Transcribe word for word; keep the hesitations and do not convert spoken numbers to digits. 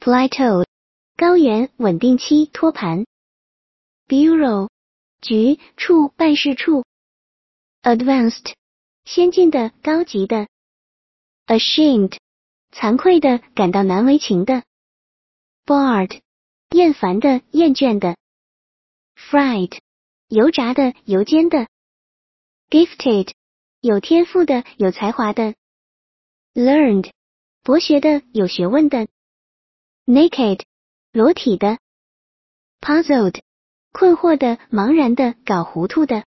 plateau 高原稳定期托盘 bureau 局处办事处 advanced 先进的高级的 ashamed 惭愧的感到难为情的 bored 厌烦的厌倦的 fried 油炸的油煎的 gifted 有天赋的有才华的 learned 博学的有学问的 naked 裸体的 puzzled 困惑的茫然的搞糊涂的